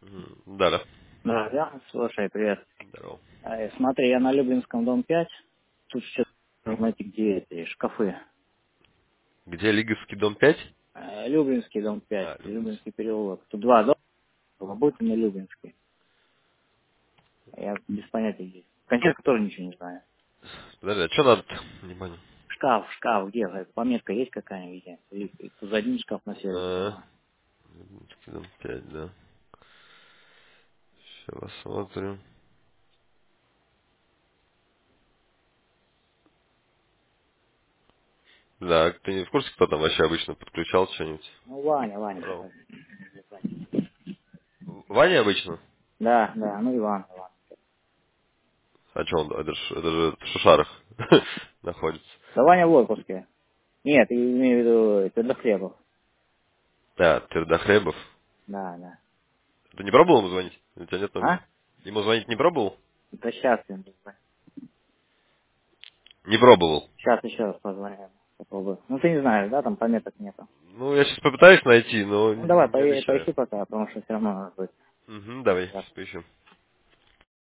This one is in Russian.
Да, да. Да, да, слушай, привет. Здорово. Смотри, я на Люблинском, дом 5. Тут сейчас нужно найти, где эти шкафы. Где Лиговский дом 5? Люблинский, дом 5, А, Люблинский. Люблинский переулок. Тут два дома, Лоботин и Люблинский. Я без понятия где. Конкретно тоже ничего не знаю. Подожди, а что надо-то? Не понял. Шкаф, где? Пометка есть какая-нибудь? Или тут один шкаф на сервис А, дома. Лиговский дом 5, да. Сейчас посмотрим. Да, ты не в курсе, кто там вообще обычно подключал что-нибудь? Ну, Ваня Здорово. какой. Ваня обычно? Да, ну Иван. А что он? Это же в Шушарах находится. Да Ваня в отпуске. Нет, я имею в виду Твердохлебов. Да, Твердохлебов. Да. Ты не пробовал ему звонить? У тебя нет номера? А? Ему звонить не пробовал? Да сейчас я не знаю. Не пробовал. Сейчас еще раз позвоню. Попробую. Ну ты не знаешь, да, там пометок нету. Ну, я сейчас попытаюсь найти, но Ну давай, не обещаю. поищи пока, потому что все равно надо будет. Давай, Да. сейчас поищу.